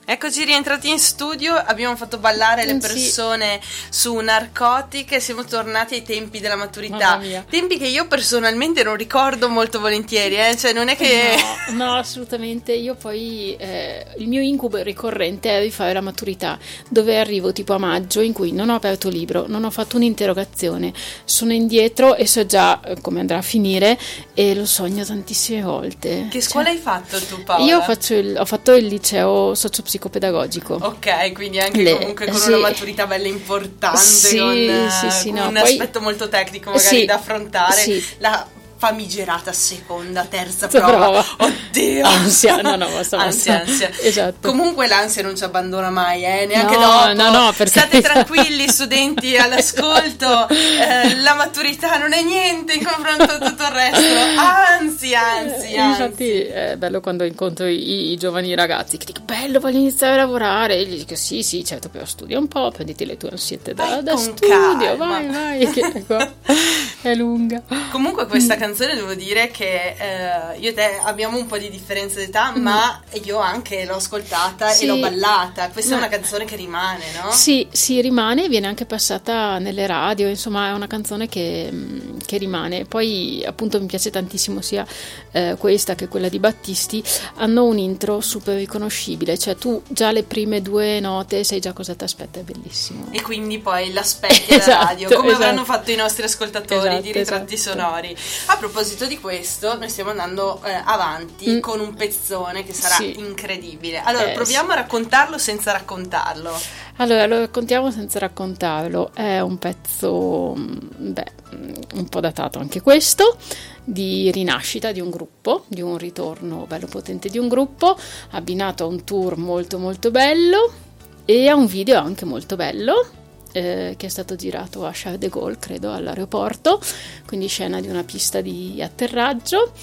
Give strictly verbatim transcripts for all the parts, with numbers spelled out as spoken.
Eccoci rientrati in studio, abbiamo fatto ballare le persone sì. su Narcotic e siamo tornati ai tempi della maturità, tempi che io personalmente non ricordo molto volentieri, eh? Cioè non è che... No, no assolutamente, io poi eh, il mio incubo ricorrente è di fare la maturità, dove arrivo tipo a maggio in cui non ho aperto libro, non ho fatto un'interrogazione, sono indietro e so già come andrà a finire e lo sogno tantissime volte. Che scuola cioè, hai fatto tu, Paola? Io faccio il, ho fatto il liceo socio psicopedagogico. Ok, quindi anche Le, comunque con sì. una maturità bella importante, sì, con, sì, sì, con no, un poi, aspetto molto tecnico magari sì, da affrontare. Sì. La famigerata seconda, terza prova. prova. Oddio! Ansia, no, no, basta, ansia, ansia. Esatto. Comunque l'ansia non ci abbandona mai, eh, neanche no, dopo. No, no, perché... State tranquilli, studenti all'ascolto, eh, la maturità non è niente in confronto a tutto il resto. Ansia, ansia, Infatti è bello quando incontro i, i giovani ragazzi che dico, bello, voglio iniziare a lavorare. E gli dico, sì, sì, certo, però studia un po', prenditi le tue ansiette da, da studio, calma. vai, vai, che qua è lunga. Comunque questa canzone devo dire che eh, io e te abbiamo un po' di differenza d'età, mm. ma io anche l'ho ascoltata sì. e l'ho ballata. Questa no. è una canzone che rimane, no? Sì, sì, rimane, viene anche passata nelle radio, insomma è una canzone che, che rimane. Poi appunto mi piace tantissimo sia eh, questa che quella di Battisti, hanno un intro super riconoscibile, cioè tu già le prime due note sai già cosa ti aspetta, è bellissimo. E quindi poi l'aspetti alla esatto, radio, come esatto. avranno fatto i nostri ascoltatori esatto, di ritratti esatto. sonori. A proposito di questo, noi stiamo andando eh, avanti mm. con un pezzone che sarà sì. incredibile. Allora, eh, proviamo sì. a raccontarlo senza raccontarlo. Allora, lo raccontiamo senza raccontarlo. È un pezzo, beh, un po' datato anche questo, di rinascita di un gruppo, di un ritorno bello potente di un gruppo, abbinato a un tour molto molto bello e a un video anche molto bello. Eh, che è stato girato a Charles de Gaulle, credo, all'aeroporto, quindi scena di una pista di atterraggio.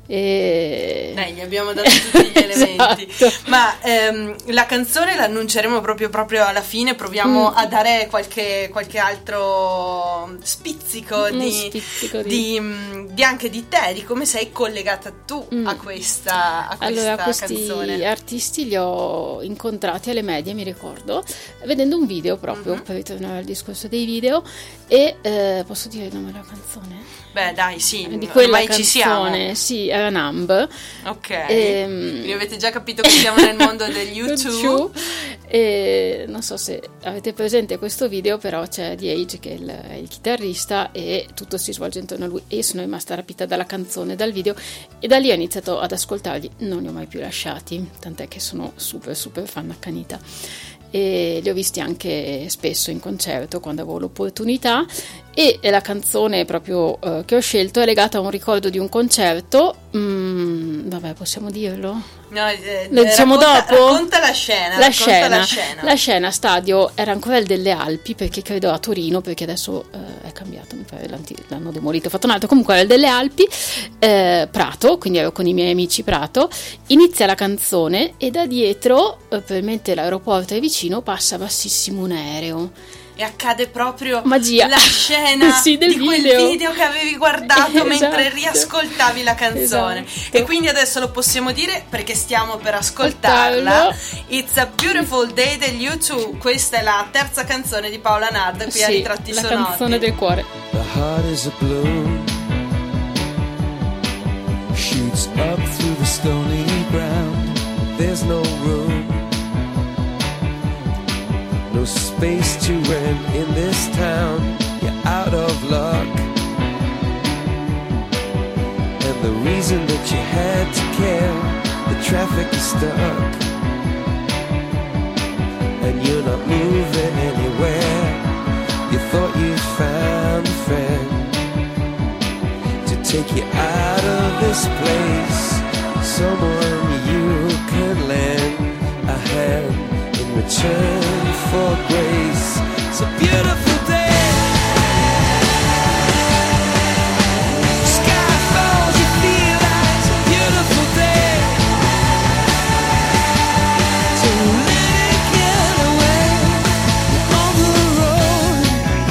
E... Dai, gli abbiamo dato tutti gli elementi. esatto. Ma ehm, la canzone l'annunceremo proprio, proprio alla fine. Proviamo mm. a dare qualche, qualche altro spizzico, di, spizzico di... Di, di anche di te, di come sei collegata tu mm. a questa, a questa allora, questi canzone. artisti li ho incontrati alle medie, mi ricordo, vedendo un video proprio, mm-hmm. per ritornare al discorso dei video. E eh, posso dire il nome della canzone? Beh, dai, sì, di quella ormai canzone, ci siamo. Sì, era Numb. Ok, e, quindi avete già capito che siamo nel mondo degli YouTube. E non so se avete presente questo video, però c'è The Age che è il, è il chitarrista e tutto si svolge intorno a lui e io sono rimasta rapita dalla canzone, dal video e da lì ho iniziato ad ascoltarli, non li ho mai più lasciati, tant'è che sono super super fan accanita. E li ho visti anche spesso in concerto quando avevo l'opportunità e la canzone proprio uh, che ho scelto è legata a un ricordo di un concerto. Mm, vabbè, possiamo dirlo? No, eh, lo diciamo racconta, dopo? Racconta la scena, la, racconta scena la scena. La scena stadio era ancora il delle Alpi, perché credo a Torino, perché adesso uh, è cambiato, mi pare l'hanno demolito, ho fatto un altro, comunque era il delle Alpi, eh, Prato, quindi ero con i miei amici Prato, inizia la canzone e da dietro, eh, probabilmente l'aeroporto è vicino, passa bassissimo un aereo. E accade proprio magia. La scena sì, del di quel video. video che avevi guardato esatto. mentre riascoltavi la canzone. Esatto. E quindi adesso lo possiamo dire perché stiamo per ascoltarla. It's a Beautiful Day degli U due. Questa è la terza canzone di Paola Nard qui sì, a Ritratti la Sonori. La canzone del cuore. The heart is a balloon, shoots up through the stony ground. There's no room, no space to rent in this town. You're out of luck, and the reason that you had to care, the traffic is stuck, and you're not moving anywhere. You thought you found a friend to take you out of this place, someone you could lend a hand in return for grace. It's a beautiful day. Sky falls, you feel that it's a beautiful day. So let it get away on the road,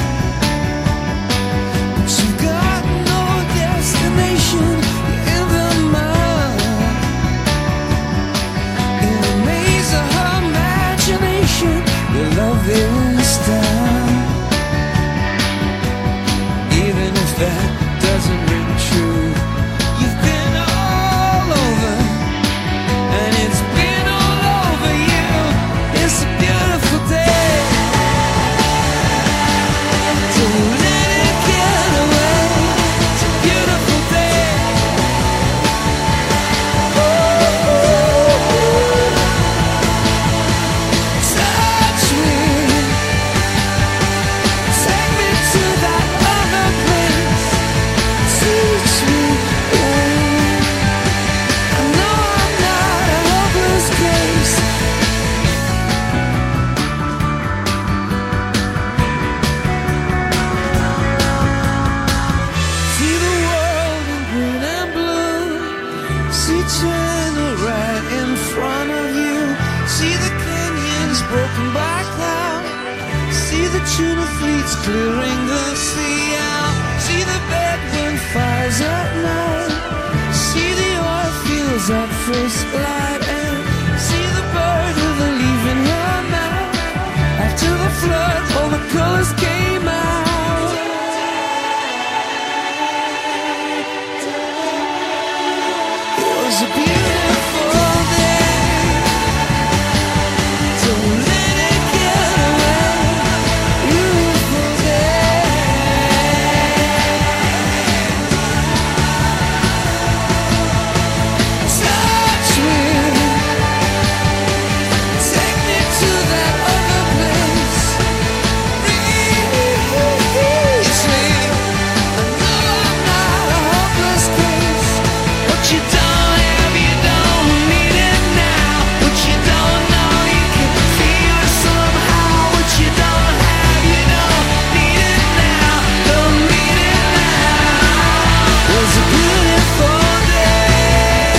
but you've got no destination in the mind, in the maze of her mind. broken by cloud. See the tuna fleets clearing the sea out. See the bedroom fires at night. See the oil fields at first light. And see the bird with a leaf in her mouth. After the flood, all the colors came out. It was a beautiful day. Don't let it get away. Beautiful day. Touch me. Take me to that other place. Reach me. I know I'm not a hopeless case. What you don't have, you don't need it now. What you don't know, you can feel it somehow. What you don't have, you don't need it now. Don't need it now. It was a beautiful day.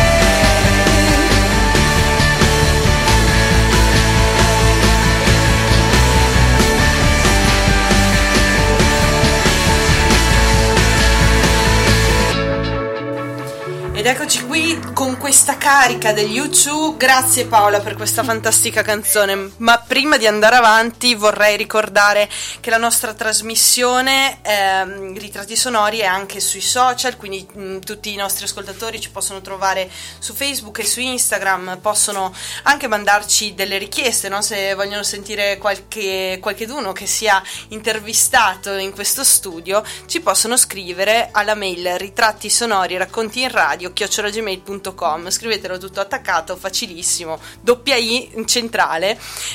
Ed eccoci qui con questa carica degli U due. Grazie Paola per questa fantastica canzone. Ma prima di andare avanti vorrei ricordare che la nostra trasmissione ehm, Ritratti Sonori è anche sui social, quindi mh, tutti i nostri ascoltatori ci possono trovare su Facebook e su Instagram, possono anche mandarci delle richieste, no? Se vogliono sentire qualche qualcheduno che sia intervistato in questo studio, ci possono scrivere alla mail ritratti sonori racconti in radio chiocciola gmail punto com. Scrivetelo tutto attaccato, facilissimo, doppia I centrale,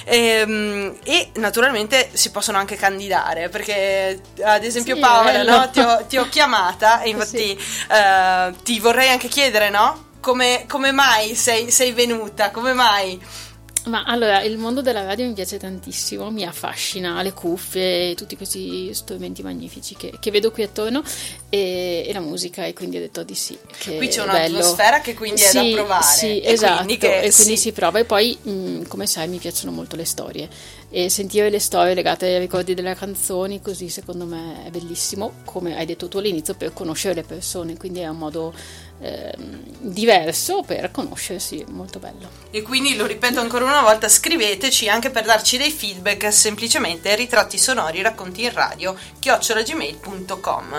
ehm, e naturalmente si possono anche candidare, perché ad esempio sì, Paola, no? ti, ho, ti ho chiamata e infatti sì. eh, ti vorrei anche chiedere, no? Come, come mai sei, sei venuta? Come mai? Ma allora, il mondo della radio mi piace tantissimo, mi affascina, le cuffie, tutti questi strumenti magnifici che, che vedo qui attorno, e, e la musica, e quindi ho detto di sì. Che qui c'è è bello. un'atmosfera che quindi sì, è da provare. Sì, e esatto, quindi che, e quindi sì. si prova. E poi, mh, come sai, mi piacciono molto le storie, e sentire le storie legate ai ricordi delle canzoni, così secondo me è bellissimo, come hai detto tu all'inizio, per conoscere le persone, quindi è un modo eh, diverso per conoscersi, molto bello. E quindi lo ripeto ancora una volta, scriveteci anche per darci dei feedback, semplicemente ritratti sonori racconti in radio chiocciola gmail punto com.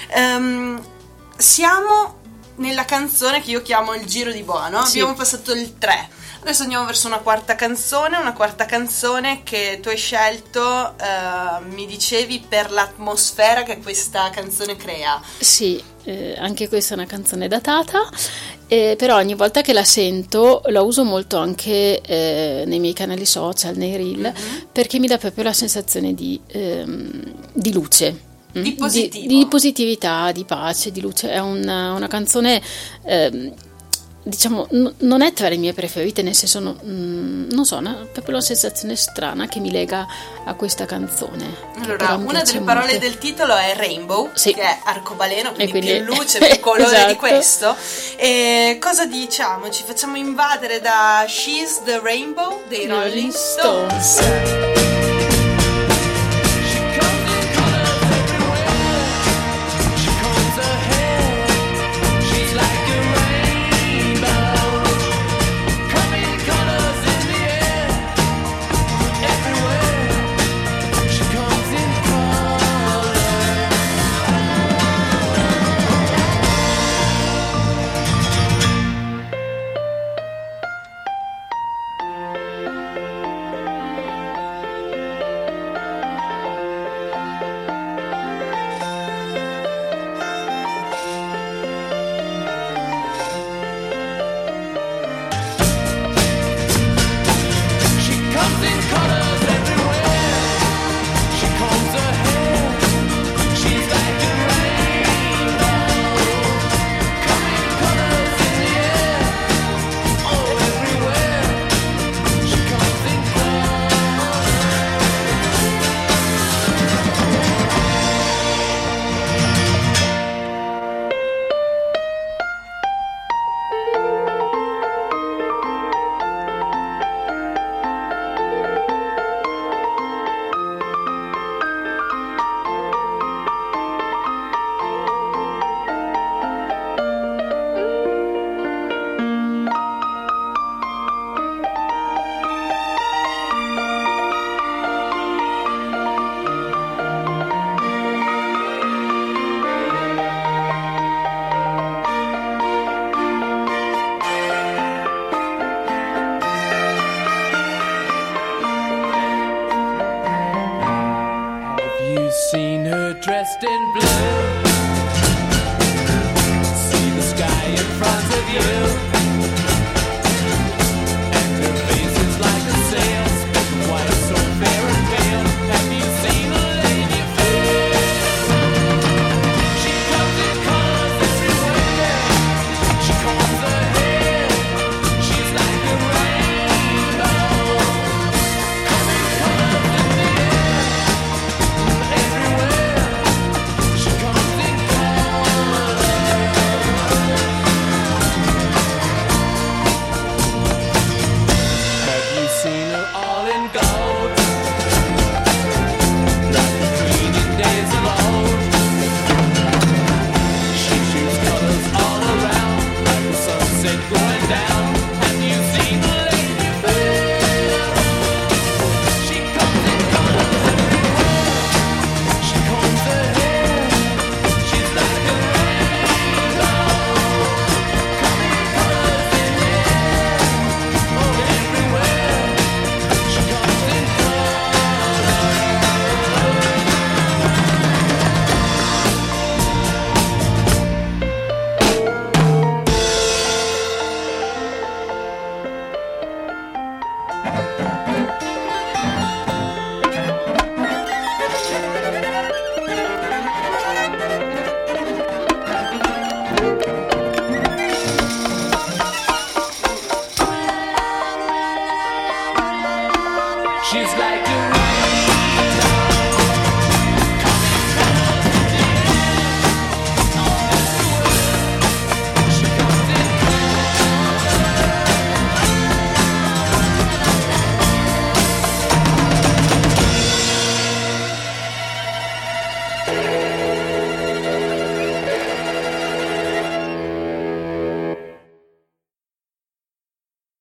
Um, siamo nella canzone che io chiamo il giro di boa, no? Sì. Abbiamo passato il tre. Adesso andiamo verso una quarta canzone, una quarta canzone che tu hai scelto, eh, mi dicevi, per l'atmosfera che questa canzone crea. Sì, eh, anche questa è una canzone datata, eh, però ogni volta che la sento la uso molto anche eh, nei miei canali social, nei reel, mm-hmm. perché mi dà proprio la sensazione di, ehm, di luce. Di positivo. Di, di positività, di pace, di luce. È una, una canzone... Ehm, diciamo, n- non è tra le mie preferite, nel senso, no, mm, non so, una, proprio una sensazione strana che mi lega a questa canzone. Allora, una delle parole molto. del titolo è rainbow, sì. che è arcobaleno, quindi, quindi più luce, più colore esatto. di questo. E cosa diciamo? Ci facciamo invadere da She's the Rainbow dei Rolling Stones. Stones. dressed in blue. See the sky in front of you.